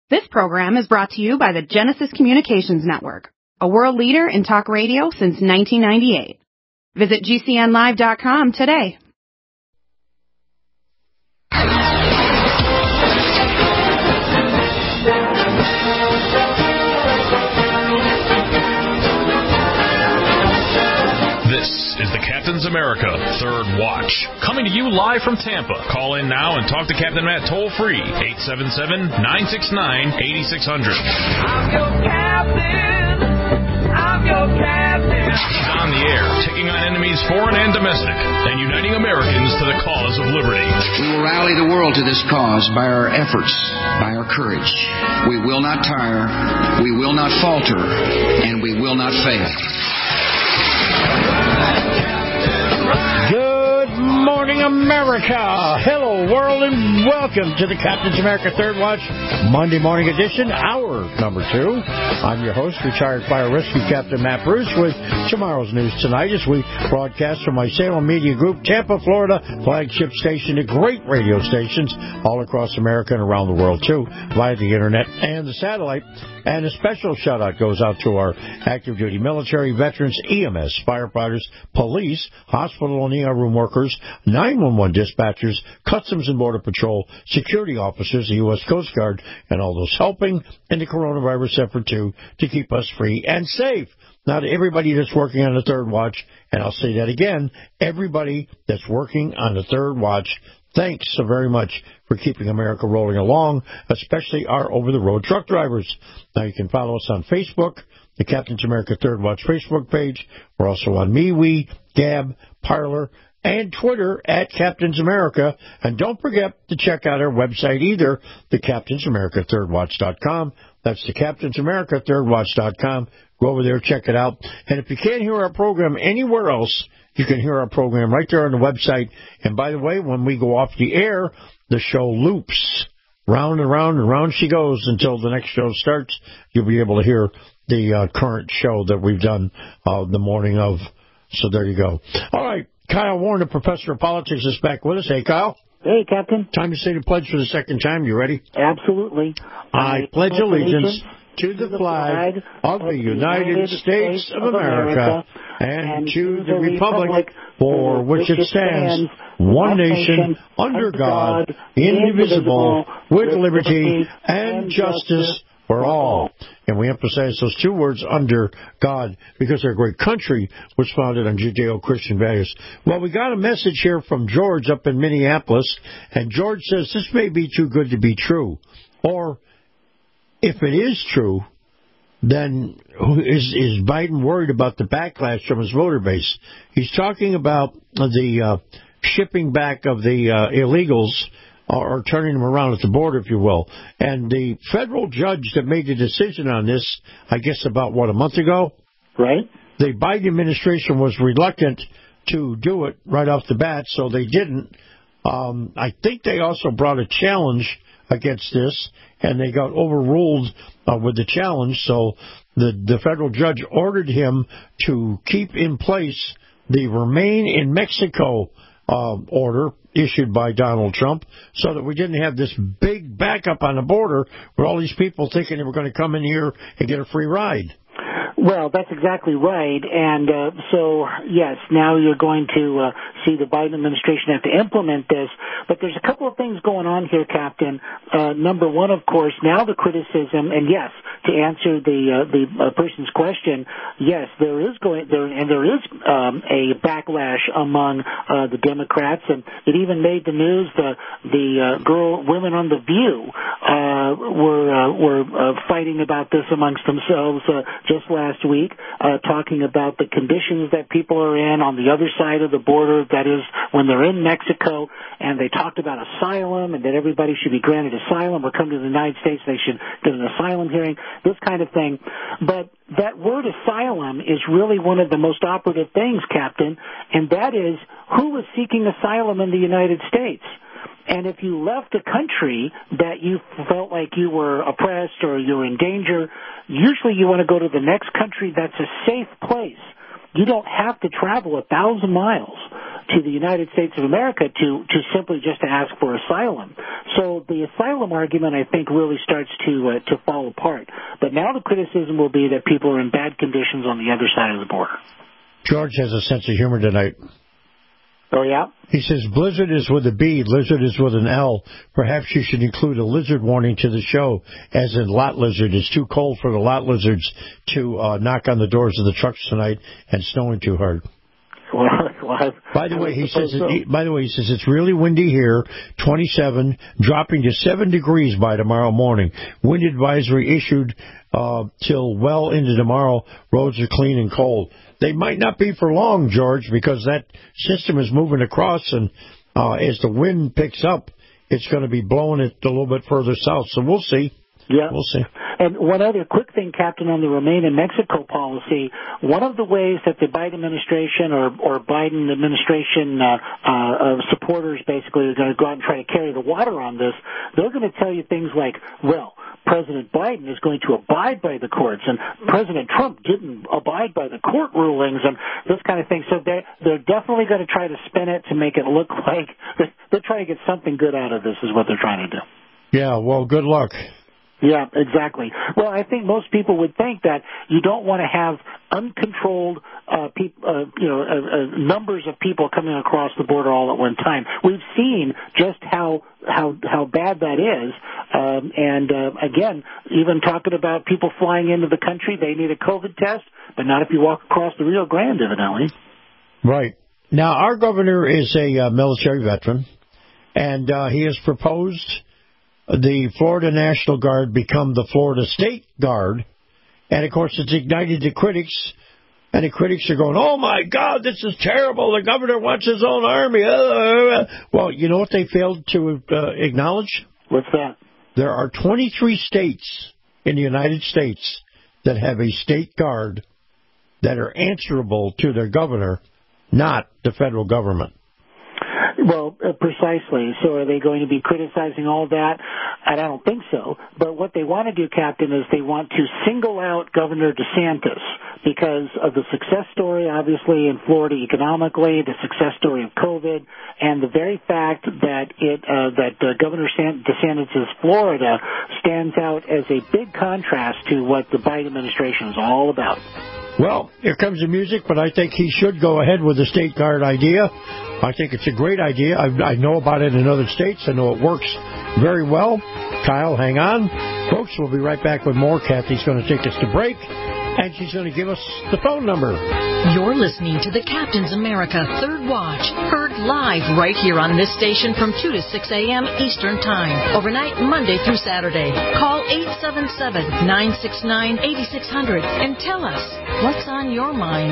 This program is brought to you by the Genesis Communications Network, a world leader in talk radio since 1998. Visit GCNlive.com today. This is the Captain's America Third Watch, coming to you live from Tampa. Call in now and talk to Captain Matt toll-free, 877-969-8600. I'm your captain. I'm your captain. He's on the air, taking on enemies foreign and domestic, and uniting Americans to the cause of liberty. We will rally the world to this cause by our efforts, by our courage. We will not tire, we will not falter, and we will not fail. Good morning, America. Hello, world, and welcome to the Captain's America Third Watch Monday morning edition, hour number 2. I'm your host, retired fire rescue Captain Matt Bruce, with tomorrow's news tonight as we broadcast from my Salem Media Group, Tampa, Florida, flagship station to great radio stations all across America and around the world, too, via the internet and the satellite. And a special shout-out goes out to our active duty military, veterans, EMS, firefighters, police, hospital and ER room workers, 911 dispatchers, Customs and Border Patrol, security officers, the U.S. Coast Guard, and all those helping in the coronavirus effort, too, to keep us free and safe. Not everybody that's working on the Third Watch, and I'll say that again, everybody that's working on the Third Watch, thanks so very much for keeping America rolling along, especially our over-the-road truck drivers. Now, you can follow us on Facebook, the Captain's America Third Watch Facebook page. We're also on MeWe, Gab, Parler, and Twitter at Captain's America. And don't forget to check out our website either, the CaptainsAmericaThirdWatch.com. That's the CaptainsAmericaThirdWatch.com. Go over there, check it out. And if you can't hear our program anywhere else, you can hear our program right there on the website. And by the way, when we go off the air, the show loops. Round and round and round she goes until the next show starts. You'll be able to hear the current show that we've done the morning of. So there you go. All right. Kyle Warren, the professor of politics, is back with us. Hey, Kyle. Hey, Captain. Time to say the pledge for the second time. You ready? Absolutely. I pledge allegiance to the flag of the United States of America and to the republic for which it stands, one nation, under God, indivisible, with liberty and justice for all. And we emphasize those two words, under God, because our great country was founded on Judeo-Christian values. Well, we got a message here from George up in Minneapolis, and George says this may be too good to be true. Or, if it is true, then is Biden worried about the backlash from his voter base? He's talking about the shipping back of the illegals, or turning them around at the border, if you will. And the federal judge that made the decision on this, I guess about, a month ago? Right. The Biden administration was reluctant to do it right off the bat, so they didn't. I think they also brought a challenge against this, and they got overruled with the challenge, so the federal judge ordered him to keep in place the Remain in Mexico order issued by Donald Trump, so that we didn't have this big backup on the border with all these people thinking they were going to come in here and get a free ride. Well, that's exactly right. And so, yes, now you're going to see the Biden administration have to implement this. But there's a couple of things going on here, Captain. Number one, of course, now the criticism, and yes, to answer the person's question, yes, there is a backlash among the Democrats, and it even made the news. The women on The View were fighting about this amongst themselves just last week, talking about the conditions that people are in on the other side of the border, that is, when they're in Mexico, and they talked about asylum and that everybody should be granted asylum or come to the United States, they should get an asylum hearing, this kind of thing. But that word asylum is really one of the most operative things, Captain, and that is, who is seeking asylum in the United States? And if you left a country that you felt like you were oppressed or you were in danger, usually you want to go to the next country that's a safe place. You don't have to travel 1,000 miles to the United States of America to simply just to ask for asylum. So the asylum argument, I think, really starts to fall apart. But now the criticism will be that people are in bad conditions on the other side of the border. George has a sense of humor tonight. Oh, yeah? He says, blizzard is with a B, lizard is with an L. Perhaps you should include a lizard warning to the show, as in lot lizard. It's too cold for the lot lizards to knock on the doors of the trucks tonight and snowing too hard. By the way, he says it's really windy here, 27, dropping to 7 degrees by tomorrow morning. Wind advisory issued till well into tomorrow. Roads are clean and cold. They might not be for long, George, because that system is moving across, and as the wind picks up, it's going to be blowing it a little bit further south. So we'll see. Yeah. We'll see. And one other quick thing, Captain, on the Remain in Mexico policy, one of the ways that the Biden administration or Biden administration supporters basically are going to go out and try to carry the water on this, they're going to tell you things like, well, President Biden is going to abide by the courts, and President Trump didn't abide by the court rulings, and this kind of thing. So they're definitely going to try to spin it to make it look like they're trying to get something good out of this is what they're trying to do. Yeah, well, good luck. Yeah, exactly. Well, I think most people would think that you don't want to have uncontrolled numbers of people coming across the border all at one time. We've seen just how bad that is. Again, even talking about people flying into the country, they need a COVID test, but not if you walk across the Rio Grande, evidently. Right. Now, our governor is a military veteran, and he has proposed the Florida National Guard become the Florida State Guard. And, of course, it's ignited the critics. And the critics are going, oh, my God, this is terrible. The governor wants his own army. Well, you know what they failed to acknowledge? What's that? There are 23 states in the United States that have a state guard that are answerable to their governor, not the federal government. Well, precisely. So are they going to be criticizing all that? I don't think so. But what they want to do, Captain, is they want to single out Governor DeSantis because of the success story, obviously, in Florida economically, the success story of COVID, and the very fact that Governor DeSantis' Florida stands out as a big contrast to what the Biden administration is all about. Well, here comes the music, but I think he should go ahead with the state guard idea. I think it's a great idea. I know about it in other states. I know it works very well. Kyle, hang on. Folks, we'll be right back with more. Kathy's going to take us to break, and she's going to give us the phone number. You're listening to the Captain's America Third Watch, heard live right here on this station from 2 to 6 a.m. Eastern Time, overnight Monday through Saturday. Call 877-969-8600 and tell us what's on your mind.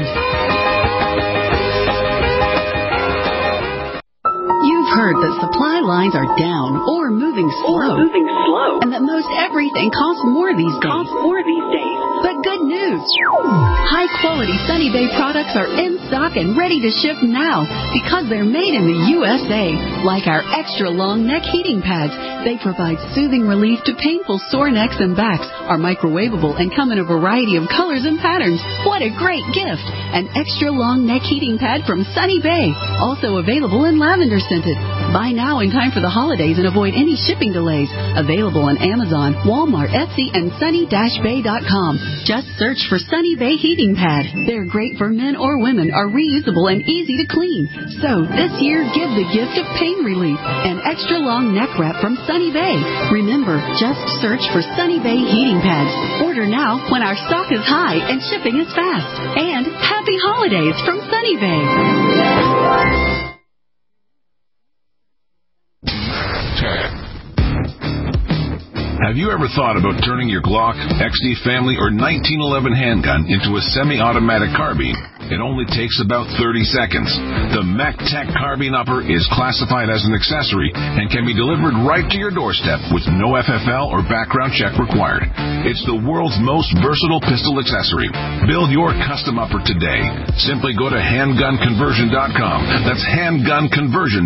You've heard that supply lines are down or moving slow. And that most everything costs more these days. But good news. High-quality Sunny Bay products are in stock and ready to ship now because they're made in the USA. Like our extra-long neck heating pads. They provide soothing relief to painful sore necks and backs, are microwavable, and come in a variety of colors and patterns. What a great gift. An extra-long neck heating pad from Sunny Bay. Also available in lavender scented. Buy now in time for the holidays and avoid any shipping delays. Available on Amazon, Walmart, Etsy, and sunny-bay.com. Just search for Sunny Bay Heating Pad. They're great for men or women, are reusable and easy to clean. So this year, give the gift of pain relief. An extra long neck wrap from Sunny Bay. Remember, just search for Sunny Bay Heating Pads. Order now when our stock is high and shipping is fast. And happy holidays from Sunny Bay. Have you ever thought about turning your Glock, XD Family, or 1911 handgun into a semi-automatic carbine? It only takes about 30 seconds. The MacTac Carbine Upper is classified as an accessory and can be delivered right to your doorstep with no FFL or background check required. It's the world's most versatile pistol accessory. Build your custom upper today. Simply go to handgunconversion.com. That's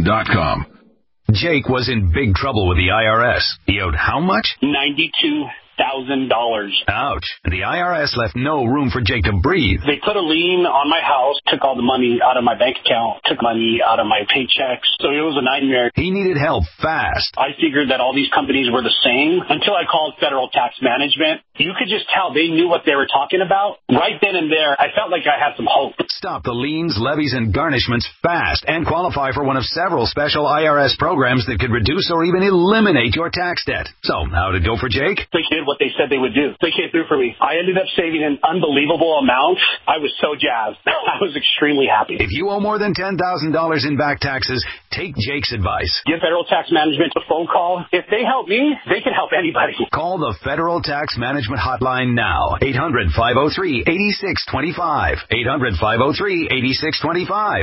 handgunconversion.com. Jake was in big trouble with the IRS. He owed how much? $92,000. Ouch. And the IRS left no room for Jake to breathe. They put a lien on my house, took all the money out of my bank account, took money out of my paychecks. So it was a nightmare. He needed help fast. I figured that all these companies were the same until I called Federal Tax Management. You could just tell they knew what they were talking about. Right then and there, I felt like I had some hope. Stop the liens, levies, and garnishments fast and qualify for one of several special IRS programs that could reduce or even eliminate your tax debt. So, how'd it go for Jake? They did what they said they would do. They came through for me. I ended up saving an unbelievable amount. I was so jazzed. I was extremely happy. If you owe more than $10,000 in back taxes, take Jake's advice. Give Federal Tax Management a phone call. If they help me, they can help anybody. Call the Federal Tax Management Hotline now. 800-503-8625. 800-503-8625.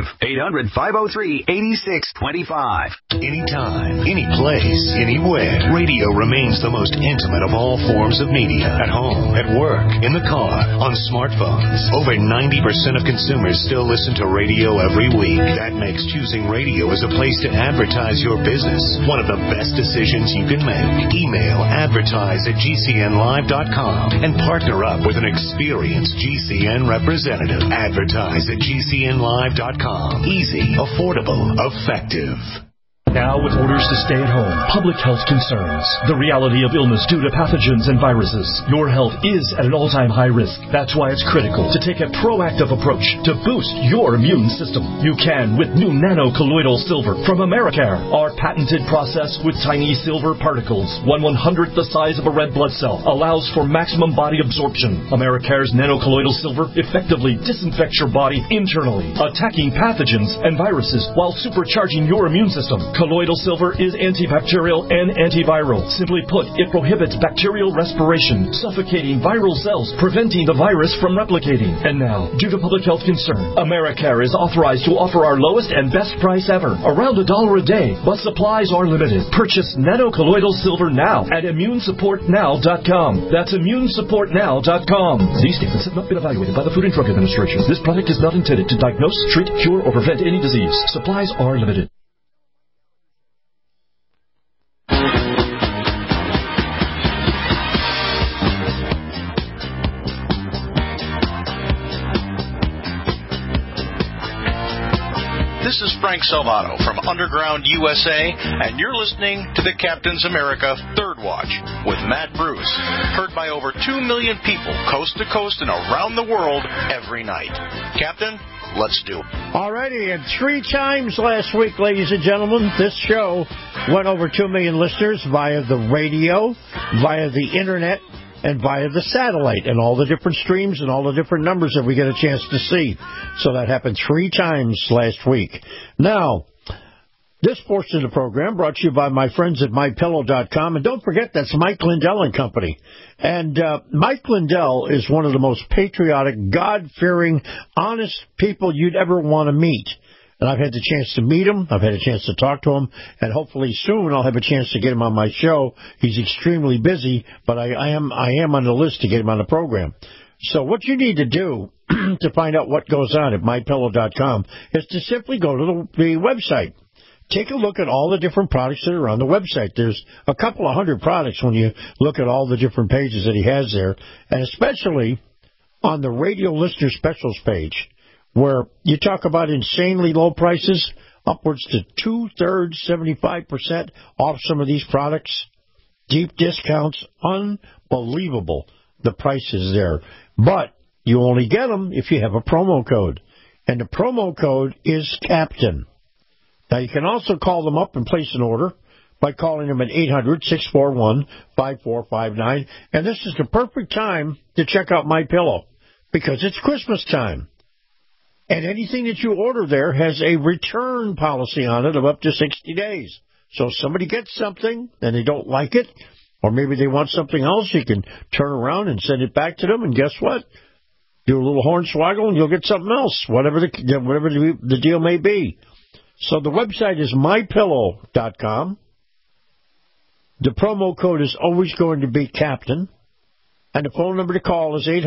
800-503-8625. Anytime, any place, anywhere. Radio remains the most intimate of all forms of media. At home, at work, in the car, on smartphones. Over 90% of consumers still listen to radio every week. That makes choosing radio as a place to advertise your business one of the best decisions you can make. Email advertise@gcnlive.com and partner up with an experienced GCN representative. Advertise@gcnlive.com. Easy, affordable, effective. Now with orders to stay at home, public health concerns, the reality of illness due to pathogens and viruses, your health is at an all-time high risk. That's why it's critical to take a proactive approach to boost your immune system. You can with new nano-colloidal silver from Americare. Our patented process with tiny silver particles, 1/100th the size of a red blood cell, allows for maximum body absorption. Americare's nano-colloidal silver effectively disinfects your body internally, attacking pathogens and viruses while supercharging your immune system. Colloidal silver is antibacterial and antiviral. Simply put, it prohibits bacterial respiration, suffocating viral cells, preventing the virus from replicating. And now, due to public health concern, Americare is authorized to offer our lowest and best price ever, around $1 a day, but supplies are limited. Purchase nano-colloidal silver now at ImmuneSupportNow.com. That's ImmuneSupportNow.com. These statements have not been evaluated by the Food and Drug Administration. This product is not intended to diagnose, treat, cure, or prevent any disease. Supplies are limited. This is Frank Salvato from Underground USA, and you're listening to the Captain's America Third Watch with Matt Bruce, heard by over 2 million people coast to coast and around the world every night. Captain, let's do it. Alrighty, and 3 times last week, ladies and gentlemen, this show went over 2 million listeners via the radio, via the internet, and via the satellite, and all the different streams and all the different numbers that we get a chance to see. So that happened 3 times last week. Now, this portion of the program brought to you by my friends at MyPillow.com. And don't forget, that's Mike Lindell and Company. And Mike Lindell is one of the most patriotic, God-fearing, honest people you'd ever want to meet. And I've had the chance to meet him. I've had a chance to talk to him. And hopefully soon I'll have a chance to get him on my show. He's extremely busy, but I am on the list to get him on the program. So what you need to do to find out what goes on at MyPillow.com is to simply go to the website. Take a look at all the different products that are on the website. There's a couple of hundred products when you look at all the different pages that he has there, and especially on the radio listener specials page, where you talk about insanely low prices, upwards to 2/3, 75% off some of these products, deep discounts, unbelievable, the prices there. But you only get them if you have a promo code, and the promo code is Captain. Now, you can also call them up and place an order by calling them at 800-641-5459, and this is the perfect time to check out MyPillow, because it's Christmas time. And anything that you order there has a return policy on it of up to 60 days. So if somebody gets something and they don't like it, or maybe they want something else, you can turn around and send it back to them, and guess what? Do a little hornswoggle and you'll get something else, whatever the deal may be. So the website is MyPillow.com. The promo code is always going to be Captain. And the phone number to call is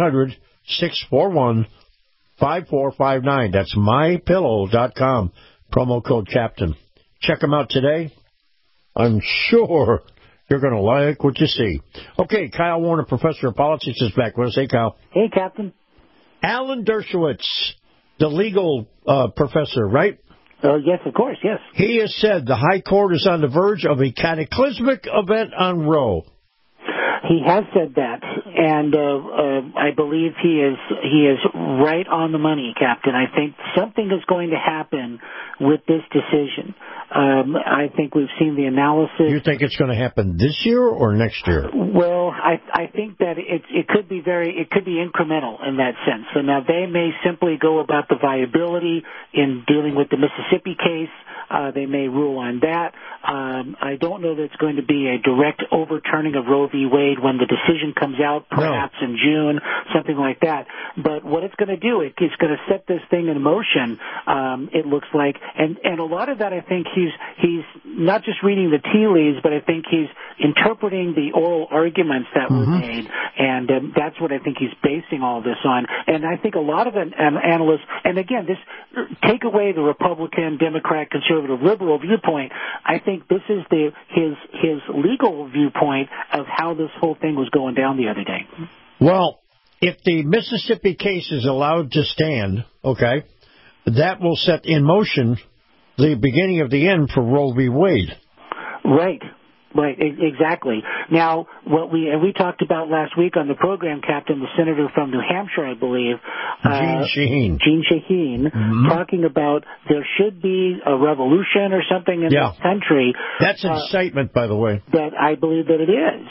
800-641-5459. That's MyPillow.com. Promo code Captain. Check them out today. I'm sure You're going to like what you see. Okay, Kyle Warner, professor of politics, is back with us. Hey, Kyle. Hey, Captain. Alan Dershowitz, the legal professor, right? Yes, of course, yes. He has said the High Court is on the verge of a cataclysmic event on Roe. He has said that, and I believe he is right on the money, Captain. I think something is going to happen with this decision. I think we've seen the analysis. You think it's going to happen this year or next year? Well, I think that it could be incremental in that sense. So now they may simply go about the viability in dealing with the Mississippi case. They may rule on that. I don't know that it's going to be a direct overturning of Roe v. Wade when the decision comes out, perhaps in June, something like that. But what it's going to do, it's going to set this thing in motion, it looks like. And a lot of that, I think he's not just reading the tea leaves, but I think he's interpreting the oral arguments that were made. And that's what I think he's basing all this on. And I think a lot of analysts, and again, this take away the Republican, Democrat, conservative, liberal viewpoint. I think this is his legal viewpoint of how this whole thing was going down the other day. Well, if the Mississippi case is allowed to stand, okay, that will set in motion the beginning of the end for Roe v. Wade. Right. Right, exactly. Now, what we talked about last week on the program, Captain, the senator from New Hampshire, I believe, Jeanne Shaheen, talking about there should be a revolution or something in this country. That's incitement, by the way. That I believe that it is,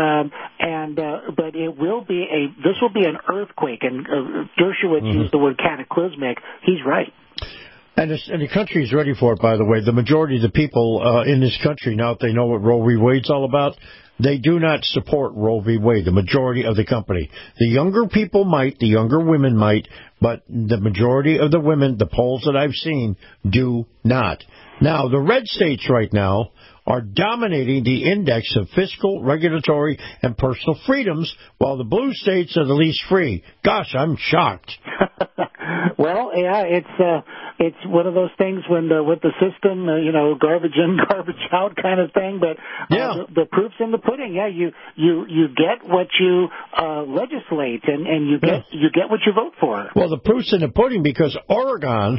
but it will be this will be an earthquake, and Dershowitz used the word cataclysmic. He's right. And the country is ready for it, by the way. The majority of the people in this country, now that they know what Roe v. Wade's all about, they do not support Roe v. Wade, the majority of the company. The younger people might, the younger women might, but the majority of the women, the polls that I've seen, do not. Now, the red states right now are dominating the index of fiscal, regulatory, and personal freedoms, while the blue states are the least free. Gosh, I'm shocked. Well, yeah, it's one of those things when with the system, garbage in, garbage out kind of thing. But the proof's in the pudding. Yeah, you get what you legislate, and you get what you vote for. Well, the proof's in the pudding because Oregon,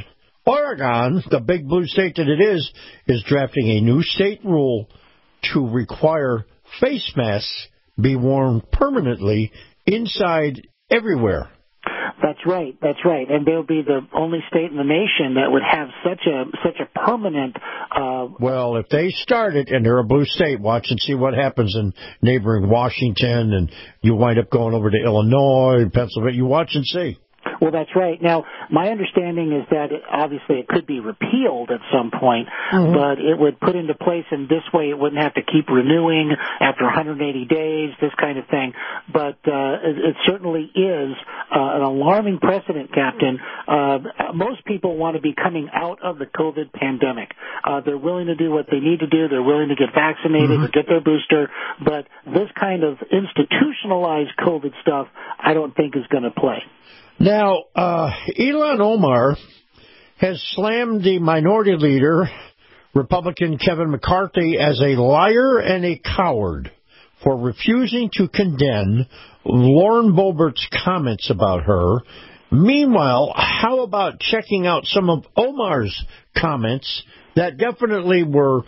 the big blue state that it is drafting a new state rule to require face masks be worn permanently inside everywhere. That's right. And they'll be the only state in the nation that would have such a permanent... Well, if they start it and they're a blue state, watch and see what happens in neighboring Washington, and you wind up going over to Illinois, Pennsylvania. You watch and see. Well, that's right. Now, my understanding is that obviously it could be repealed at some point, but it would put into place, and this way it wouldn't have to keep renewing after 180 days, this kind of thing. But it certainly is an alarming precedent, Captain. Most people want to be coming out of the COVID pandemic. They're willing to do what they need to do. They're willing to get vaccinated or get their booster. But this kind of institutionalized COVID stuff, I don't think is going to play. Now, Ilhan Omar has slammed the minority leader, Republican Kevin McCarthy, as a liar and a coward for refusing to condemn Lauren Boebert's comments about her. Meanwhile, how about checking out some of Omar's comments that definitely were,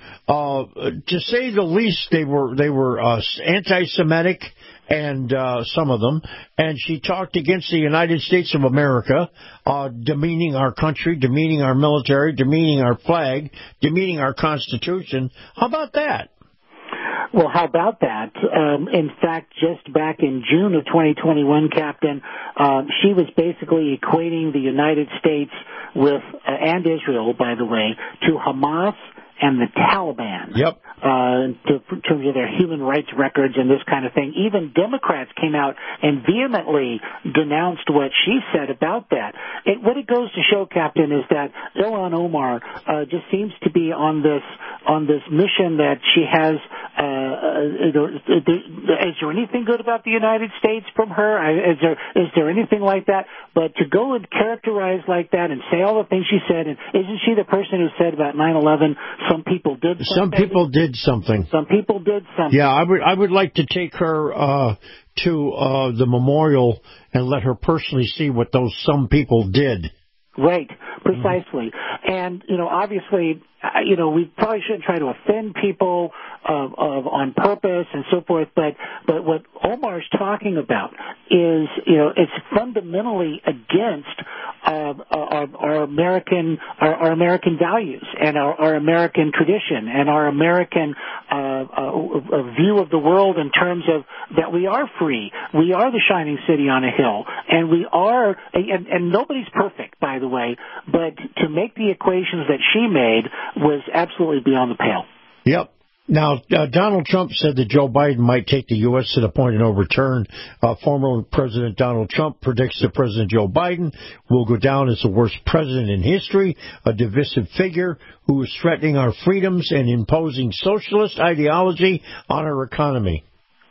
to say the least, they were anti-Semitic, and some of them, and she talked against the United States of America, demeaning our country, demeaning our military, demeaning our flag, demeaning our Constitution. How about that? Well, how about that? In fact, just back in June of 2021, Captain, she was basically equating the United States with, and Israel, by the way, to Hamas and the Taliban. Yep. In terms of their human rights records and this kind of thing. Even Democrats came out and vehemently denounced what she said about that. What it goes to show, Captain, is that Ilhan Omar just seems to be on this mission that she has. Is there anything good about the United States from her? Is there anything like that? But to go and characterize like that and say all the things she said, and isn't she the person who said about 9/11? Some people did did something. Some people did something. Yeah, I would like to take her to the memorial and let her personally see what those some people did. Right, precisely. And, obviously, we probably shouldn't try to offend people on purpose and so forth, but what Omar's talking about is, it's fundamentally against our American values and our American tradition and our American view of the world in terms of that we are free. We are the shining city on a hill, and we are, and nobody's perfect, by the way, but to make the equations that she made was absolutely beyond the pale. Yep. Now, Donald Trump said that Joe Biden might take the U.S. to the point of no return. Former President Donald Trump predicts that President Joe Biden will go down as the worst president in history, a divisive figure who is threatening our freedoms and imposing socialist ideology on our economy.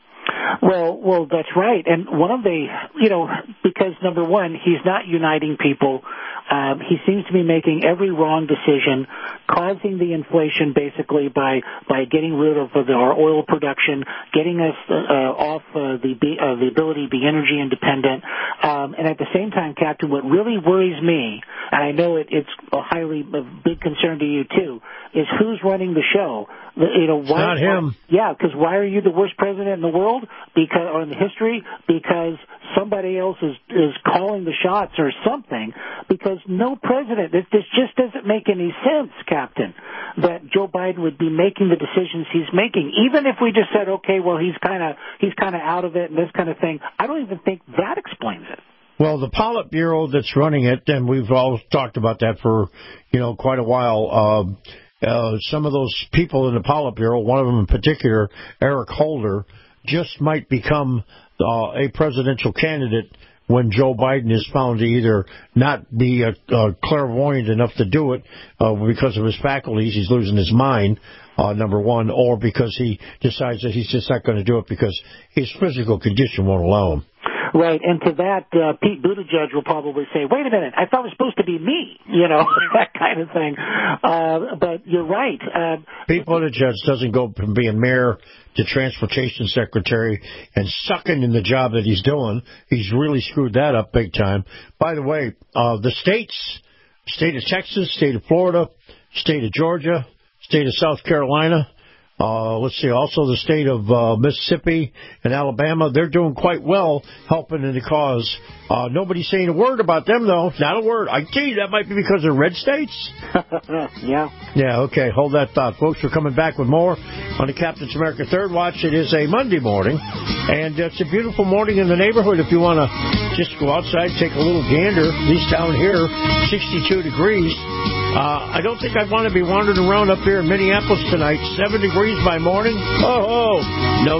Well, that's right. And one of the, because number one, he's not uniting people. He seems to be making every wrong decision, causing the inflation basically by getting rid of our oil production, getting us off the ability to be energy independent. And at the same time, Captain, what really worries me, and I know it's a big concern to you too, is who's running the show. It's not him. Yeah, because why are you the worst president in the world? Or in the history? Because somebody else is calling the shots or something. Because no president, this just doesn't make any sense, Captain, that Joe Biden would be making the decisions he's making. Even if we just said, okay, well, he's kind of out of it and this kind of thing, I don't even think that explains it. Well, the Politburo that's running it, and we've all talked about that for quite a while. Some of those people in the Politburo, one of them in particular, Eric Holder, just might become a presidential candidate when Joe Biden is found to either not be clairvoyant enough to do it because of his faculties, he's losing his mind, number one, or because he decides that he's just not going to do it because his physical condition won't allow him. Right, and to that, Pete Buttigieg will probably say, wait a minute, I thought it was supposed to be me, that kind of thing. But you're right. Pete Buttigieg doesn't go from being mayor to transportation secretary and sucking in the job that he's doing. He's really screwed that up big time. By the way, the states, state of Texas, state of Florida, state of Georgia, state of South Carolina, also the state of Mississippi and Alabama, they're doing quite well helping in the cause. Nobody's saying a word about them, though. Not a word. I tell you, that might be because they're red states. Yeah. Yeah, okay. Hold that thought. Folks, we're coming back with more on the Captain's America Third Watch. It is a Monday morning, and it's a beautiful morning in the neighborhood. If you want to just go outside, take a little gander, at least down here, 62 degrees. I don't think I'd want to be wandering around up here in Minneapolis tonight. 7 degrees by morning? Oh, no.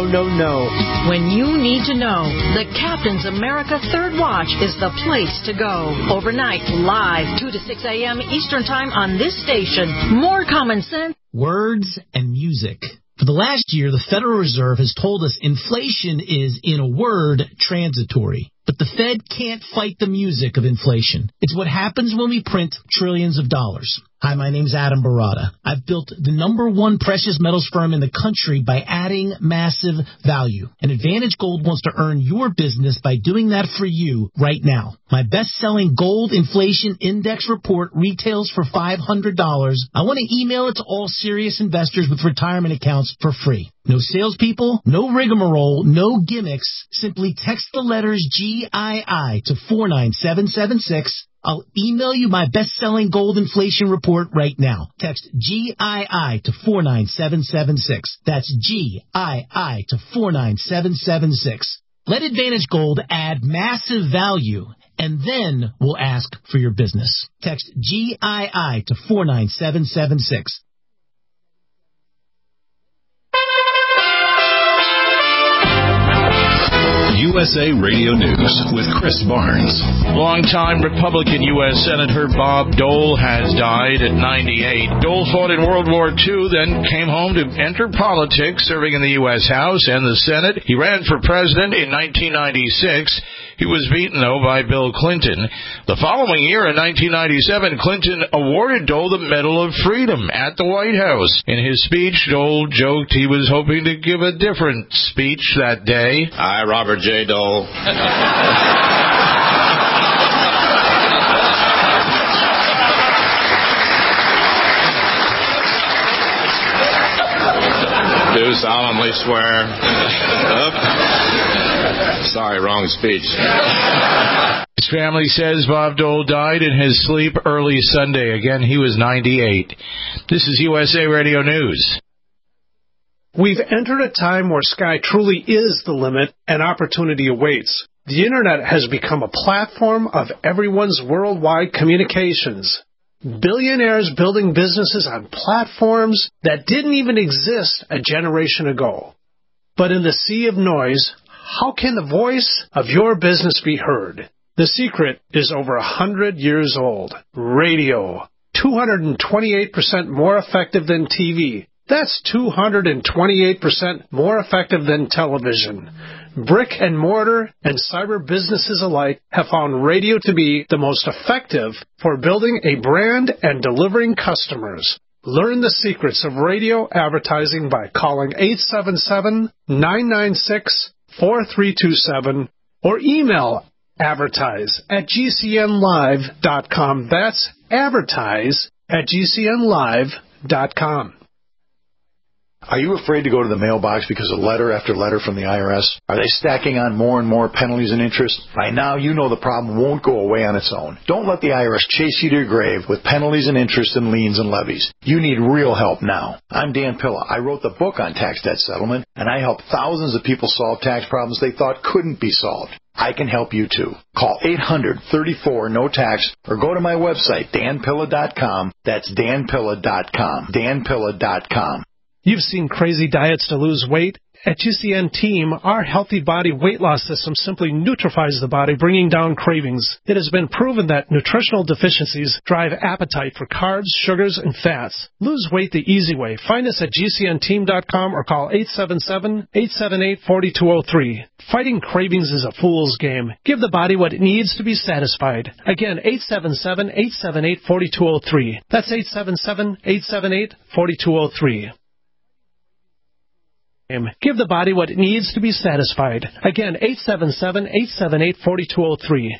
When you need to know, the Captain's America Third Watch is the place to go. Overnight, live, 2 to 6 a.m. Eastern Time on this station. More common sense. Words and music. For the last year, the Federal Reserve has told us inflation is, in a word, transitory. But the Fed can't fight the music of inflation. It's what happens when we print trillions of dollars. Hi, my name's Adam Barada. I've built the #1 precious metals firm in the country by adding massive value. And Advantage Gold wants to earn your business by doing that for you right now. My best-selling Gold Inflation Index report retails for $500. I want to email it to all serious investors with retirement accounts for free. No salespeople, no rigmarole, no gimmicks. Simply text the letters GII to 49776. I'll email you my best-selling gold inflation report right now. Text GII to 49776. That's GII to 49776. Let Advantage Gold add massive value, and then we'll ask for your business. Text GII to 49776. USA Radio News with Chris Barnes. Longtime Republican U.S. Senator Bob Dole has died at 98. Dole fought in World War II, then came home to enter politics, serving in the U.S. House and the Senate. He ran for president in 1996. He was beaten, though, by Bill Clinton. The following year, in 1997, Clinton awarded Dole the Medal of Freedom at the White House. In his speech, Dole joked he was hoping to give a different speech that day. I, Robert J. Dole. Do solemnly swear. Sorry, wrong speech. His family says Bob Dole died in his sleep early Sunday. Again, he was 98. This is USA Radio News. We've entered a time where sky truly is the limit and opportunity awaits. The Internet has become a platform of everyone's worldwide communications. Billionaires building businesses on platforms that didn't even exist a generation ago. But in the sea of noise, how can the voice of your business be heard? The secret is over 100 years old. Radio. 228% more effective than TV. That's 228% more effective than television. Brick and mortar and cyber businesses alike have found radio to be the most effective for building a brand and delivering customers. Learn the secrets of radio advertising by calling 877-996-4327 or email advertise@gcnlive.com. That's advertise@gcnlive.com. Are you afraid to go to the mailbox because of letter after letter from the IRS? Are they stacking on more and more penalties and interest? By now, you know the problem won't go away on its own. Don't let the IRS chase you to your grave with penalties and interest and liens and levies. You need real help now. I'm Dan Pilla. I wrote the book on tax debt settlement, and I helped thousands of people solve tax problems they thought couldn't be solved. I can help you, too. Call 800-34-NO-TAX or go to my website, danpilla.com. That's danpilla.com. danpilla.com. You've seen crazy diets to lose weight. At GCN Team, our healthy body weight loss system simply neutralizes the body, bringing down cravings. It has been proven that nutritional deficiencies drive appetite for carbs, sugars, and fats. Lose weight the easy way. Find us at GCNteam.com or call 877-878-4203. Fighting cravings is a fool's game. Give the body what it needs to be satisfied. Again, 877-878-4203. That's 877-878-4203. Give the body what it needs to be satisfied. Again, 877-878-4203.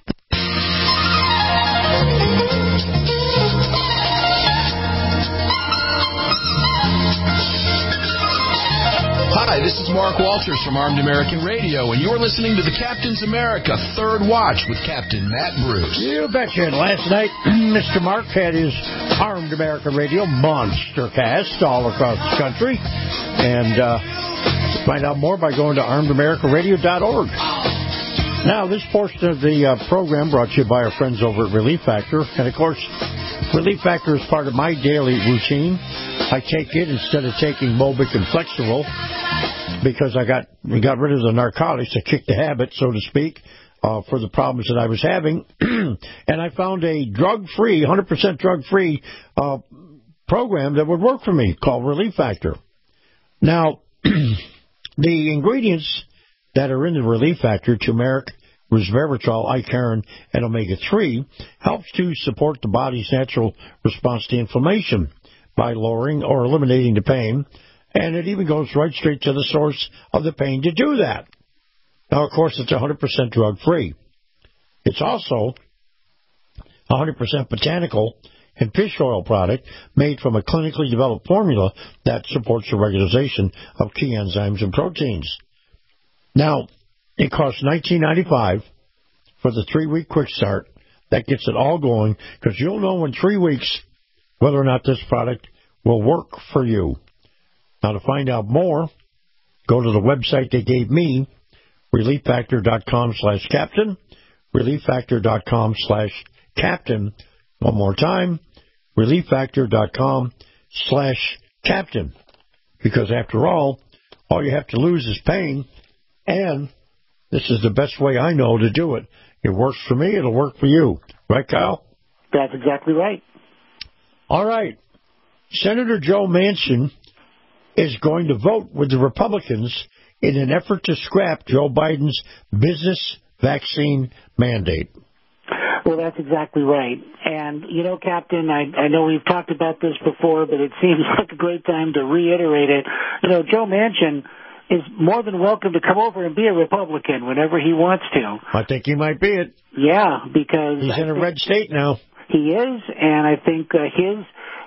Hi, this is Mark Walters from Armed American Radio, and you're listening to the Captain's America Third Watch with Captain Matt Bruce. You betcha. And last night, Mr. Mark had his Armed American Radio monster cast all across the country. And find out more by going to armedamericaradio.org. Now, this portion of the program brought to you by our friends over at Relief Factor. And, of course, Relief Factor is part of my daily routine. I take it instead of taking Mobic and Flexeril because we got rid of the narcotics. I kicked the habit, so to speak, for the problems that I was having. And I found a drug-free, 100% drug-free program that would work for me called Relief Factor. Now, the ingredients that are in the Relief Factor, turmeric, resveratrol, icaron, and omega-3, helps to support the body's natural response to inflammation by lowering or eliminating the pain, and it even goes right straight to the source of the pain to do that. Now, of course, it's 100% drug-free. It's also 100% botanical and fish oil product made from a clinically developed formula that supports the regularization of key enzymes and proteins. Now, it costs $19.95 for the 3-week quick start. That gets it all going, because you'll know in 3 weeks whether or not this product will work for you. Now, to find out more, go to the website they gave me, relieffactor.com/captain, relieffactor.com/captain. One more time, relieffactor.com/captain. Because after all you have to lose is pain, and this is the best way I know to do it. It works for me, it'll work for you. Right, Kyle? That's exactly right. All right. Senator Joe Manchin is going to vote with the Republicans in an effort to scrap Joe Biden's business vaccine mandate. Well, that's exactly right. And, Captain, I know we've talked about this before, but it seems like a great time to reiterate it. Joe Manchin is more than welcome to come over and be a Republican whenever he wants to. I think he might be it. Yeah, because he's in a red state now. He is, and I think his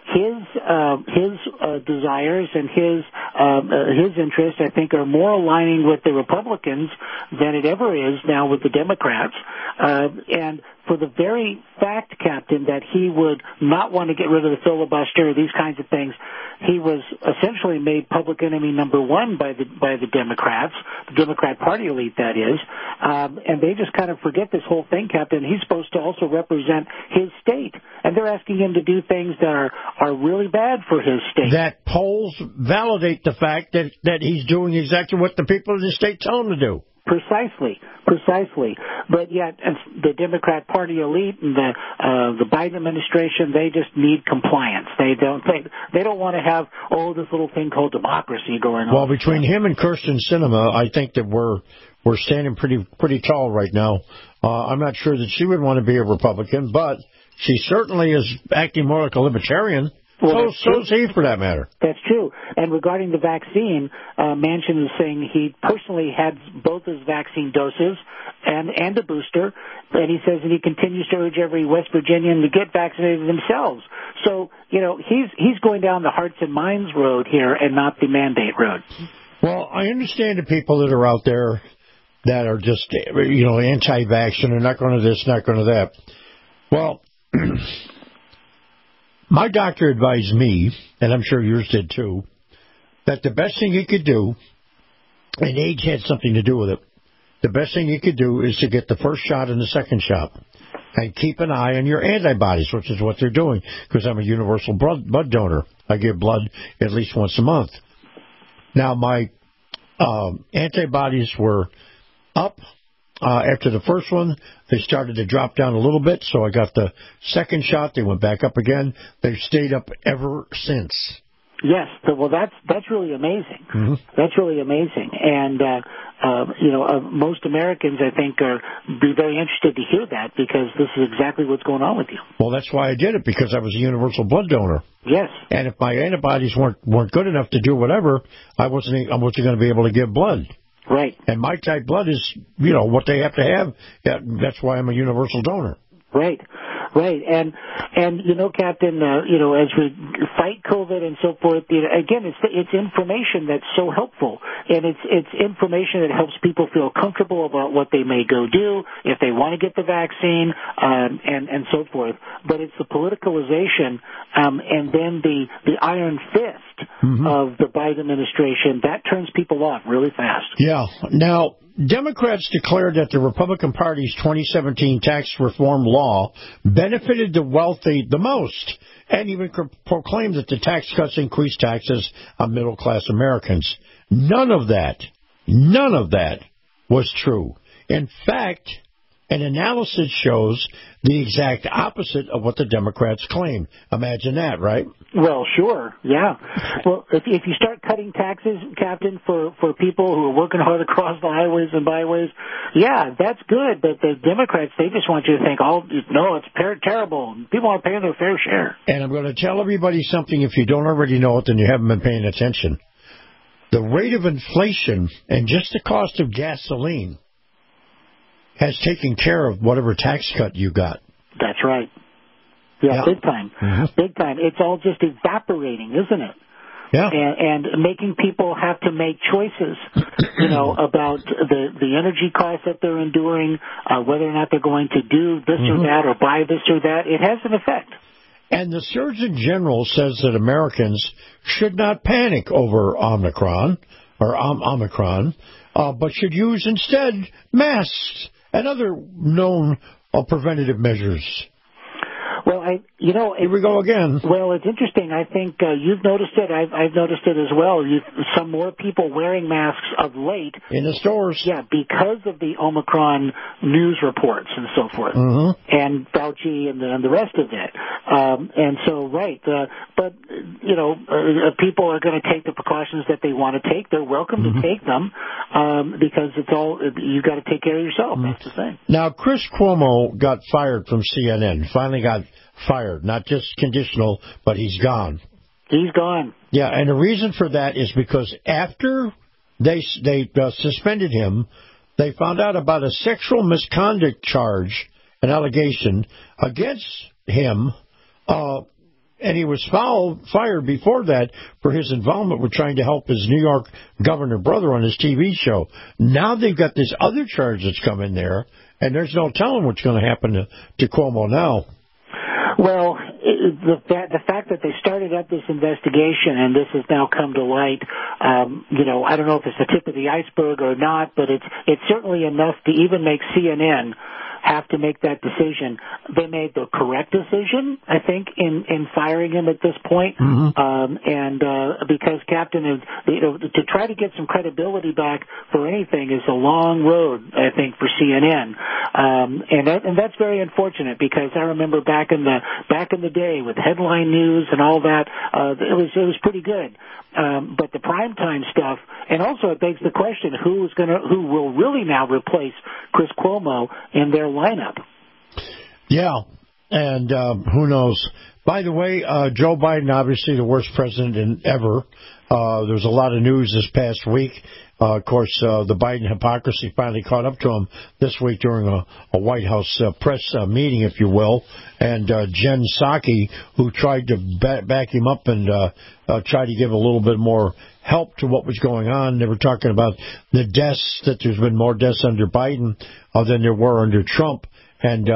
desires and his interests, I think, are more aligning with the Republicans than it ever is now with the Democrats. And for the very fact, Captain, that he would not want to get rid of the filibuster, these kinds of things, he was essentially made public enemy number one by the Democrats, the Democrat Party elite, that is. And they just kind of forget this whole thing, Captain. He's supposed to also represent his state, and they're asking him to do things that are really bad for his state. That polls validate the fact that he's doing exactly what the people of the state tell him to do. Precisely. But yet, the Democrat Party elite and the Biden administration, they just need compliance. They don't want to have this little thing called democracy going on. Well, between him and Kirsten Sinema, I think that we're standing pretty tall right now. I'm not sure that she would want to be a Republican, but she certainly is acting more like a libertarian. Well, so is he, for that matter. That's true. And regarding the vaccine, Manchin is saying he personally had both his vaccine doses and a booster, and he says that he continues to urge every West Virginian to get vaccinated themselves. So, he's going down the hearts and minds road here and not the mandate road. Well, I understand the people that are out there that are just, anti-vax and are not going to this, not going to that. Well, my doctor advised me, and I'm sure yours did too, that the best thing you could do, and age had something to do with it, the best thing you could do is to get the first shot and the second shot. And keep an eye on your antibodies, which is what they're doing, because I'm a universal blood donor. I give blood at least once a month. Now, my antibodies were up. After the first one, they started to drop down a little bit, so I got the second shot. They went back up again. They've stayed up ever since. Yes, well, that's really amazing. Mm-hmm. That's really amazing, and most Americans, I think, be very interested to hear that because this is exactly what's going on with you. Well, that's why I did it, because I was a universal blood donor. Yes. And if my antibodies weren't good enough to do whatever, I wasn't going to be able to give blood. Right. And my type blood is, what they have to have. That's why I'm a universal donor. Right. And Captain, as we fight COVID and so forth, again, it's information that's so helpful, and it's information that helps people feel comfortable about what they may go do if they want to get the vaccine, and so forth. But it's the politicalization, and then the iron fist of the Biden administration that turns people off really fast. Yeah. Now, Democrats declared that the Republican Party's 2017 tax reform law benefited the wealthy the most, and even proclaimed that the tax cuts increased taxes on middle-class Americans. None of that was true. In fact, an analysis shows the exact opposite of what the Democrats claim. Imagine that, right? Well, sure, yeah. Well, if you start cutting taxes, Captain, for people who are working hard across the highways and byways, yeah, that's good. But the Democrats, they just want you to think, no, it's terrible. People aren't paying their fair share. And I'm going to tell everybody something. If you don't already know it, then you haven't been paying attention. The rate of inflation and just the cost of gasoline has taken care of whatever tax cut you got. That's right. Yeah, big time. Mm-hmm. Big time. It's all just evaporating, isn't it? Yeah. And making people have to make choices, about the energy costs that they're enduring, whether or not they're going to do this or that or buy this or that. It has an effect. And the Surgeon General says that Americans should not panic over Omicron, but should use instead masks and other known preventative measures. Well, here we go again. Well, it's interesting. I think you've noticed it. I've noticed it as well. Some more people wearing masks of late in the stores. Yeah, because of the Omicron news reports and so forth, and Fauci and the rest of it. And so, right. But people are going to take the precautions that they want to take. They're welcome to take them because it's all you got to take care of yourself. That's the thing. Now, Chris Cuomo got fired from CNN. Finally got fired, not just conditional, but he's gone. He's gone. Yeah, and the reason for that is because after they suspended him, they found out about a sexual misconduct charge, an allegation against him, and he was fired before that for his involvement with trying to help his New York governor brother on his TV show. Now they've got this other charge that's come in there, and there's no telling what's going to happen to Cuomo now. Well, the fact that they started up this investigation and this has now come to light, I don't know if it's the tip of the iceberg or not, but it's certainly enough to even make CNN have to make that decision. They made the correct decision, I think, in firing him at this point. And because Captain, to try to get some credibility back for anything is a long road, I think, for CNN. And that's very unfortunate because I remember back in the day with headline news and all that, it was pretty good. But the primetime stuff, and also it begs the question, who will really now replace Chris Cuomo in their lineup? Yeah, and who knows? By the way, Joe Biden, obviously the worst president ever. There was a lot of news this past week. Of course, the Biden hypocrisy finally caught up to him this week during a White House press meeting, if you will. And Jen Psaki, who tried to back him up and try to give a little bit more help to what was going on. They were talking about the deaths, that there's been more deaths under Biden than there were under Trump. And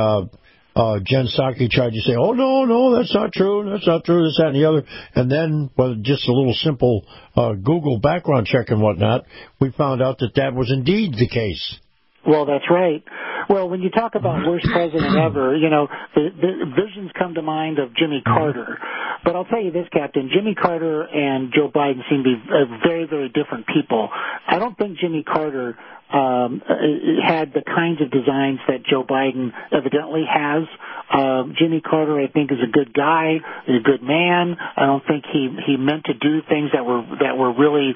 Jen Psaki tried to say, oh, no, that's not true, this, that, and the other. And then, just a little simple Google background check and whatnot, we found out that was indeed the case. Well, that's right. Well, when you talk about worst president ever, the visions come to mind of Jimmy Carter. But I'll tell you this, Captain, Jimmy Carter and Joe Biden seem to be very, very different people. I don't think Jimmy Carter had the kinds of designs that Joe Biden evidently has. Jimmy Carter, I think, is a good guy, a good man. I don't think he meant to do things that were really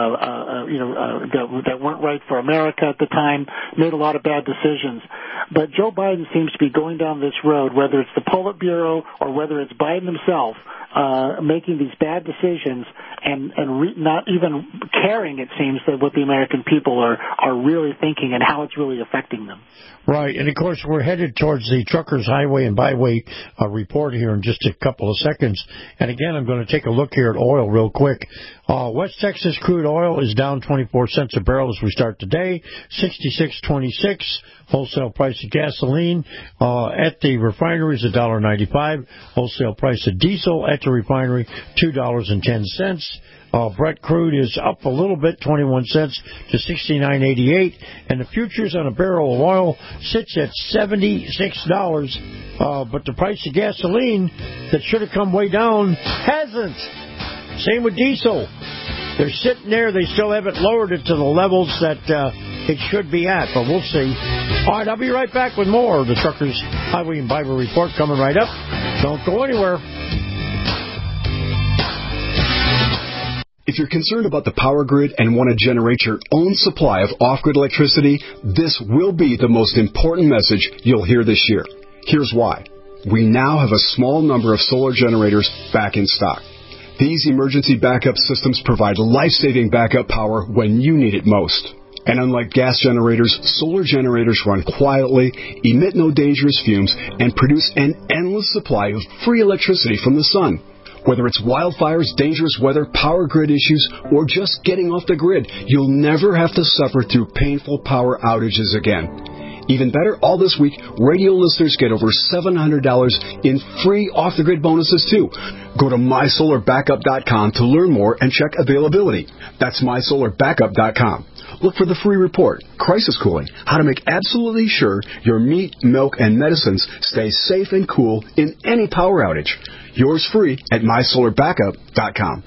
that weren't right for America at the time. Made a lot of bad decisions. But Joe Biden seems to be going down this road, whether it's the Politburo or whether it's Biden himself, making these bad decisions and not even caring, it seems, that what the American people are really thinking and how it's really affecting them. Right, and of course we're headed towards the Truckers Highway and Byway report here in just a couple of seconds. And again, I'm going to take a look here at oil real quick. West Texas crude oil is down 24 cents a barrel as we start today, 66.26. Wholesale price of gasoline at the refinery is $1.95. Wholesale price of diesel at the refinery, $2.10. Brent crude is up a little bit, 21 cents to 69.88, and the futures on a barrel of oil sits at $76. But the price of gasoline that should have come way down hasn't. Same with diesel. They're sitting there. They still haven't lowered it to the levels that it should be at, but we'll see. All right, I'll be right back with more of the Truckers Highway and Byway report coming right up. Don't go anywhere. If you're concerned about the power grid and want to generate your own supply of off-grid electricity, this will be the most important message you'll hear this year. Here's why. We now have a small number of solar generators back in stock. These emergency backup systems provide life-saving backup power when you need it most. And unlike gas generators, solar generators run quietly, emit no dangerous fumes, and produce an endless supply of free electricity from the sun. Whether it's wildfires, dangerous weather, power grid issues, or just getting off the grid, you'll never have to suffer through painful power outages again. Even better, all this week, radio listeners get over $700 in free off-the-grid bonuses, too. Go to mysolarbackup.com to learn more and check availability. That's mysolarbackup.com. look for the free report, Crisis Cooling, how to make absolutely sure your meat, milk, and medicines stay safe and cool in any power outage. Yours free at mysolarbackup.com.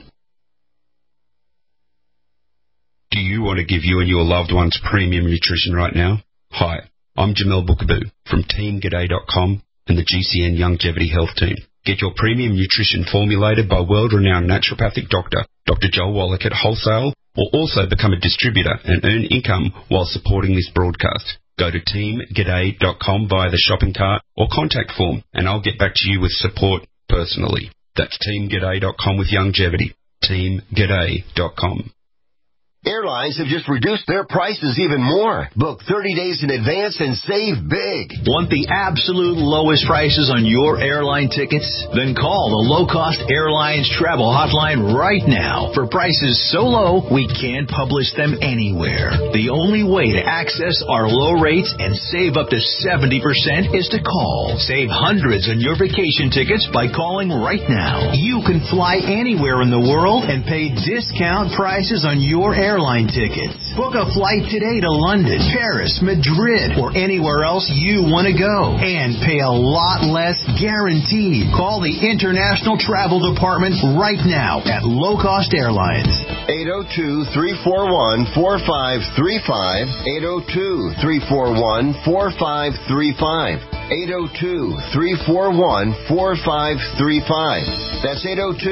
Do you want to give you and your loved ones premium nutrition right now? Hi, I'm Jamel Bookaboo from TeamGaday.com and the GCN Longevity Health Team. Get your premium nutrition formulated by world-renowned naturopathic doctor, Dr. Joel Wallach at Wholesale, or also become a distributor and earn income while supporting this broadcast. Go to TeamGaday.com via the shopping cart or contact form, and I'll get back to you with support personally. That's TeamGaday.com with longevity. TeamGaday.com. Airlines have just reduced their prices even more. Book 30 days in advance and save big. Want the absolute lowest prices on your airline tickets? Then call the Low Cost Airlines Travel Hotline right now for prices so low we can't publish them anywhere. The only way to access our low rates and save up to 70% is to call. Save hundreds on your vacation tickets by calling right now. You can fly anywhere in the world and pay discount prices on your airline tickets. Book a flight today to London, Paris, Madrid, or anywhere else you want to go and pay a lot less guaranteed. Call the International Travel Department right now at Low Cost Airlines. 802-341-4535. 802-341-4535. 802-341-4535. That's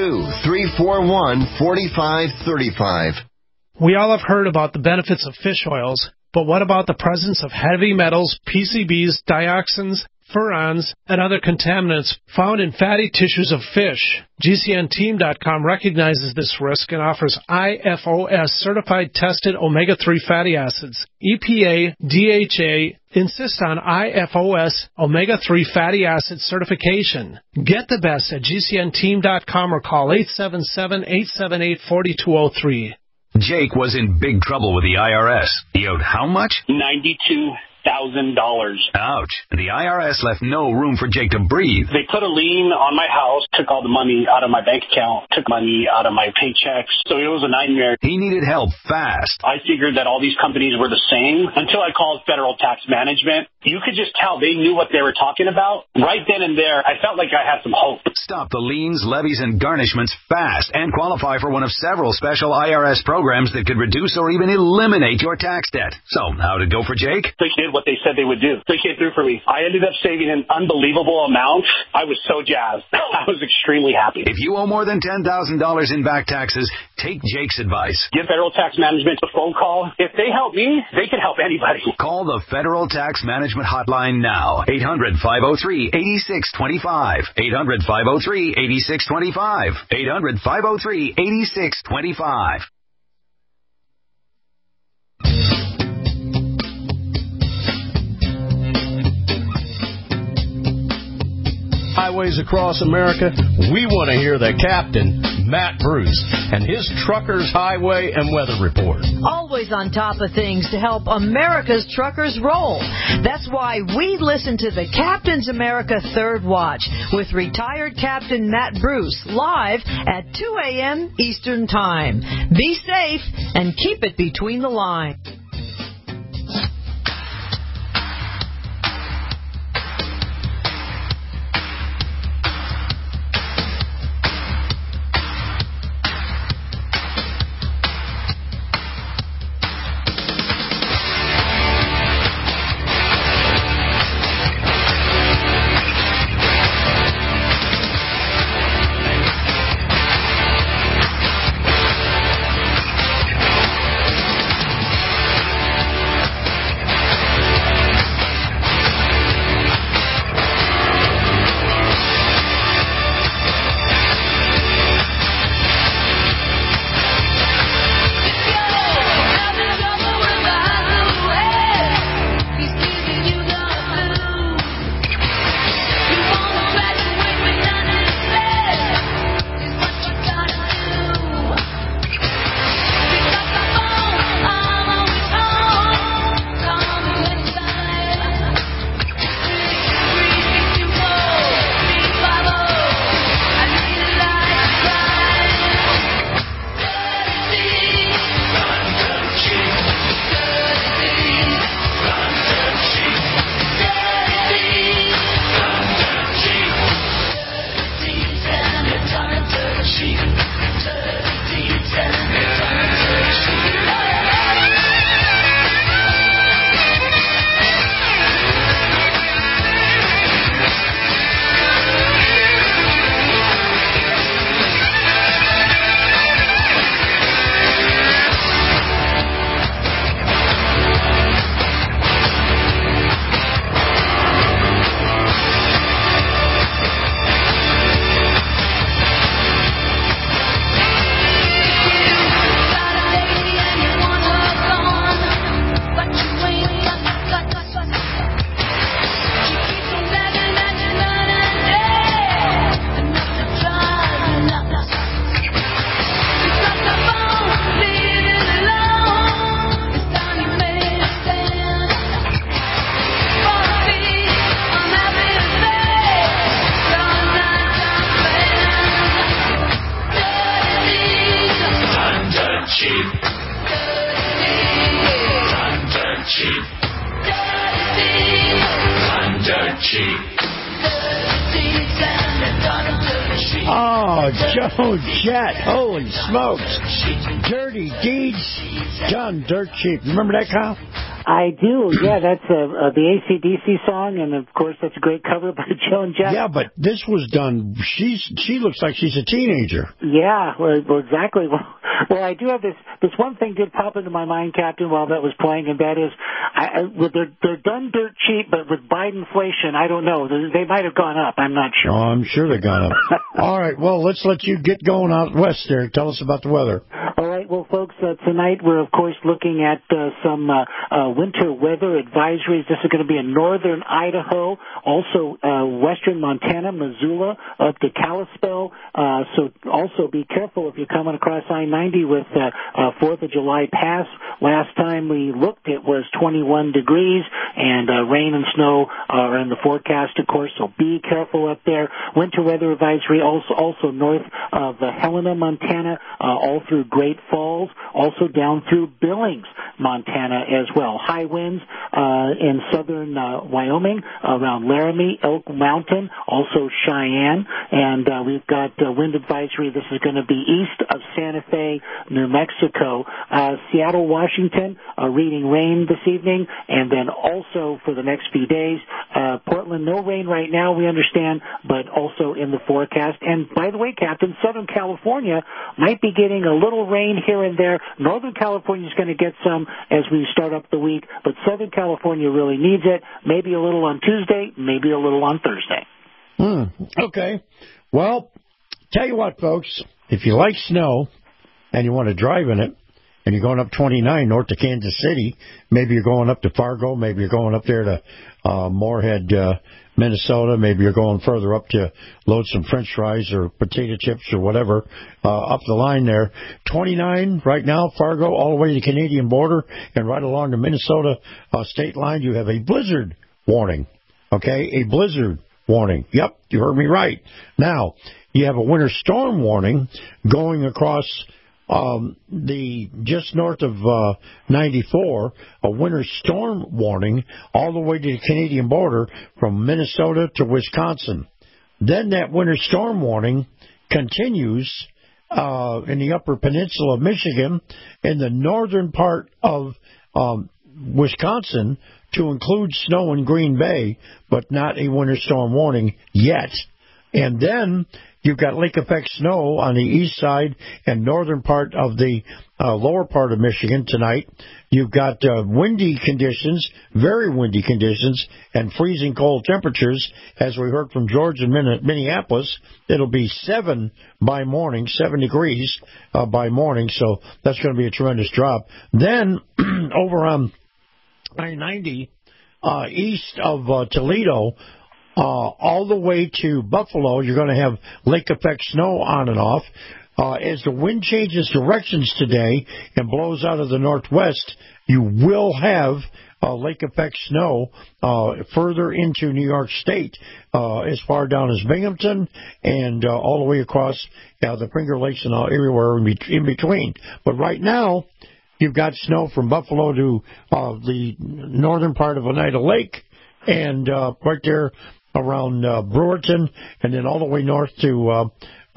802-341-4535. We all have heard about the benefits of fish oils, but what about the presence of heavy metals, PCBs, dioxins, furans, and other contaminants found in fatty tissues of fish? GCNteam.com recognizes this risk and offers IFOS certified tested omega-3 fatty acids. EPA, DHA insist on IFOS omega-3 fatty acid certification. Get the best at GCNteam.com or call 877-878-4203. Jake was in big trouble with the IRS. He owed how much? $92,000. Ouch. The IRS left no room for Jake to breathe. They put a lien on my house, took all the money out of my bank account, took money out of my paychecks. So it was a nightmare. He needed help fast. I figured that all these companies were the same until I called Federal Tax Management. You could just tell they knew what they were talking about. Right then and there, I felt like I had some hope. Stop the liens, levies, and garnishments fast and qualify for one of several special IRS programs that could reduce or even eliminate your tax debt. So, how'd it go for Jake? They did what they said they would do. They came through for me. I ended up saving an unbelievable amount. I was so jazzed. I was extremely happy. If you owe more than $10,000 in back taxes, take Jake's advice. Give Federal Tax Management a phone call. If they help me, they can help anybody. Call the Federal Tax Management Hotline now. 800-503-8625. 800-503-8625. 800-503-8625. Highways across America, we want to hear the captain, Matt Bruce, and his Truckers, Highway, and Weather Report. Always on top of things to help America's truckers roll. That's why we listen to the Captain's America Third Watch with retired Captain Matt Bruce live at 2 a.m. Eastern Time. Be safe and keep it between the lines. Joe Jett. Holy smokes. Dirty Deeds Done Dirt Cheap. Remember that, Kyle? I do, yeah. That's the AC/DC song, and of course that's a great cover by Joan Jett. Yeah, but this was done. She looks like she's a teenager. Yeah, well, exactly. Well, I do have this one thing did pop into my mind, Captain, while that was playing, and that is, they're done dirt cheap, but with Bidenflation, I don't know. They might have gone up. I'm not sure. Oh, I'm sure they've gone up. All right, well, let's let you get going out west there. Tell us about the weather. All right, well, folks, tonight we're, of course, looking at some winter weather advisories. This is going to be in northern Idaho, also western Montana, Missoula, up to Kalispell. So also be careful if you're coming across I-90 with 4th of July pass. Last time we looked, it was 21 degrees, and rain and snow are in the forecast, of course, so be careful up there. Winter weather advisory also north of Helena, Montana, all through Great Falls, also down through Billings, Montana as well. High winds in southern Wyoming, around Laramie, Elk Mountain, also Cheyenne, and we've got wind advisory. This is going to be east of Santa Fe, New Mexico. Seattle, Washington, reading rain this evening, and then also for the next few days, Portland, no rain right now, we understand, but also in the forecast. And by the way, Captain, Southern California might be getting a little rain here and there. Northern California is going to get some as we start up the week, but Southern California really needs it. Maybe a little on Tuesday, maybe a little on Thursday. Okay. Well, tell you what, folks, if you like snow and you want to drive in it, and you're going up 29 north to Kansas City, maybe you're going up to Fargo, maybe you're going up there to Moorhead, Minnesota, maybe you're going further up to load some French fries or potato chips or whatever up the line there. 29 right now, Fargo, all the way to the Canadian border, and right along the Minnesota state line, you have a blizzard warning. Okay, a blizzard warning. Yep, you heard me right. Now, you have a winter storm warning going across just north of 94, a winter storm warning all the way to the Canadian border from Minnesota to Wisconsin. Then that winter storm warning continues in the upper peninsula of Michigan, in the northern part of Wisconsin, to include snow in Green Bay, but not a winter storm warning yet. And then you've got lake effect snow on the east side and northern part of the lower part of Michigan tonight. You've got windy conditions, very windy conditions, and freezing cold temperatures. As we heard from George in Minneapolis, it'll be 7 degrees by morning, so that's going to be a tremendous drop. Then over on I-90, east of Toledo, all the way to Buffalo, you're going to have lake effect snow on and off. As the wind changes directions today and blows out of the northwest, you will have lake effect snow further into New York State, as far down as Binghamton and all the way across the Finger Lakes and everywhere in between. But right now, you've got snow from Buffalo to the northern part of Oneida Lake, and right there around Brewerton, and then all the way north to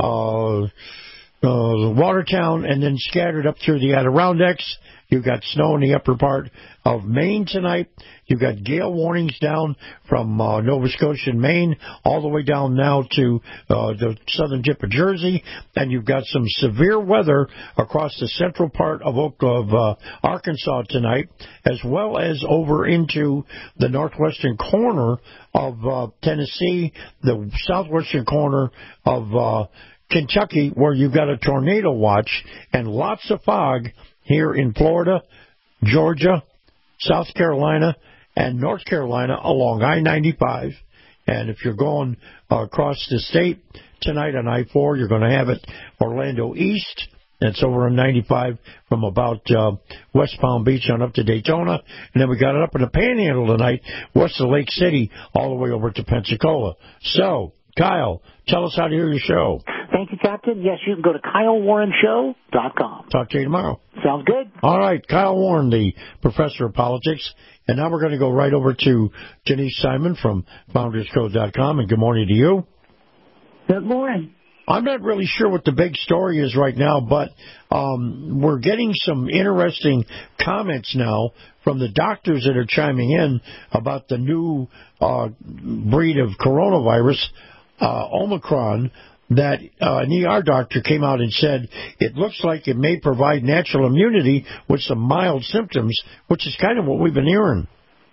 Watertown, and then scattered up through the Adirondacks. You've got snow in the upper part of Maine tonight. You've got gale warnings down from Nova Scotia and Maine all the way down now to the southern tip of Jersey. And you've got some severe weather across the central part of Arkansas tonight, as well as over into the northwestern corner of Tennessee, the southwestern corner of Kentucky, where you've got a tornado watch and lots of fog here in Florida, Georgia, South Carolina, and North Carolina along I-95. And if you're going across the state tonight on I-4, you're going to have it Orlando East. That's over on 95 from about West Palm Beach on up to Daytona. And then we got it up in the Panhandle tonight, west of Lake City, all the way over to Pensacola. So, Kyle, tell us how to hear your show. Thank you, Captain. Yes, you can go to KyleWarrenShow.com. Talk to you tomorrow. Sounds good. All right, Kyle Warren, the professor of politics. And now we're going to go right over to Denise Simon from FoundersCode.com. And good morning to you. Good morning. I'm not really sure what the big story is right now, but we're getting some interesting comments now from the doctors that are chiming in about the new breed of coronavirus, Omicron, that an ER doctor came out and said it looks like it may provide natural immunity with some mild symptoms, which is kind of what we've been hearing.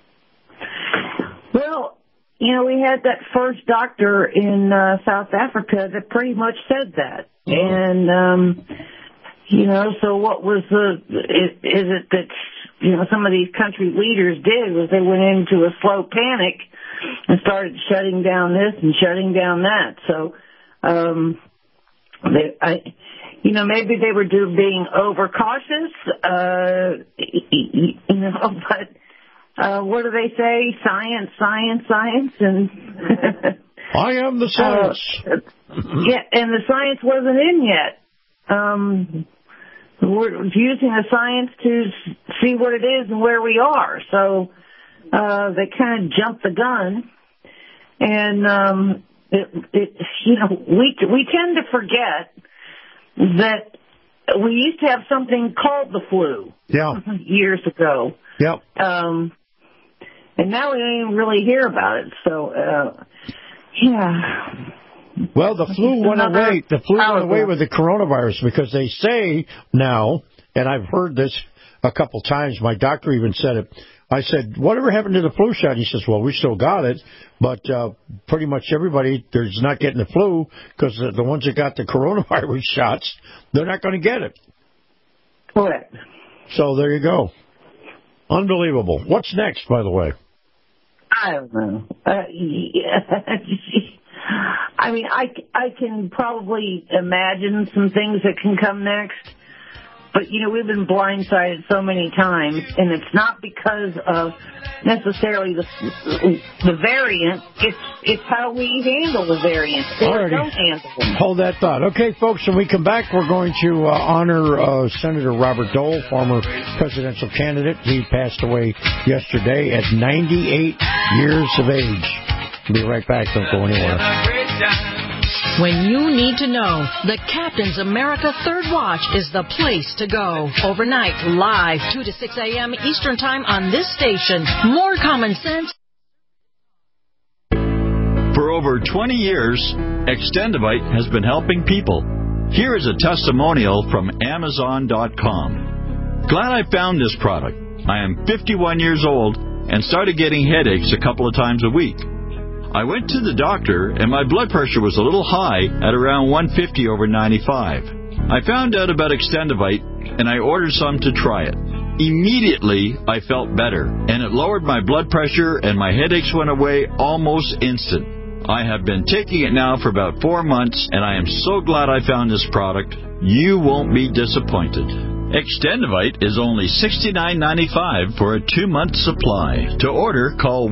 Well, you know, we had that first doctor in South Africa that pretty much said that. And, you know, so what was is it that, you know, some of these country leaders did was they went into a slow panic and started shutting down this and shutting down that. So, you know, maybe they were being overcautious, you know, but what do they say? Science, science, science, and I am the science. Yeah, and the science wasn't in yet. We're using the science to see what it is and where we are. So they kind of jumped the gun, and you know, we tend to forget that we used to have something called the flu. Yeah. Years ago. Yep. And now we don't even really hear about it. So, yeah. Well, the flu went away. The flu went away with the coronavirus because they say now, and I've heard this a couple times. My doctor even said it. I said, whatever happened to the flu shot? He says, well, we still got it, but pretty much everybody there's not getting the flu because the ones that got the coronavirus shots, they're not going to get it. Correct. So there you go. Unbelievable. What's next, by the way? I don't know. I mean, I can probably imagine some things that can come next. But, you know, we've been blindsided so many times, and it's not because of necessarily the variant. It's how we handle the variant. Or don't handle them. Hold that thought. Okay, folks, when we come back, we're going to honor Senator Robert Dole, former presidential candidate. He passed away yesterday at 98 years of age. We'll be right back. Don't go anywhere. When you need to know, the Captain's America Third Watch is the place to go. Overnight, live, 2 to 6 a.m. Eastern Time on this station. More common sense. For over 20 years, Extendivite has been helping people. Here is a testimonial from Amazon.com. Glad I found this product. I am 51 years old and started getting headaches a couple of times a week. I went to the doctor, and my blood pressure was a little high at around 150 over 95. I found out about Extendivite, and I ordered some to try it. Immediately, I felt better, and it lowered my blood pressure, and my headaches went away almost instant. I have been taking it now for about 4 months, and I am so glad I found this product. You won't be disappointed. Extendivite is only $69.95 for a 2-month supply. To order, call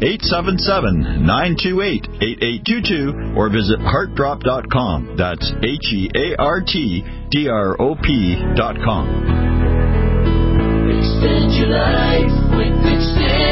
1-877-928-8822 or visit heartdrop.com. That's HEARTDROP.com. Extend your life with Extend.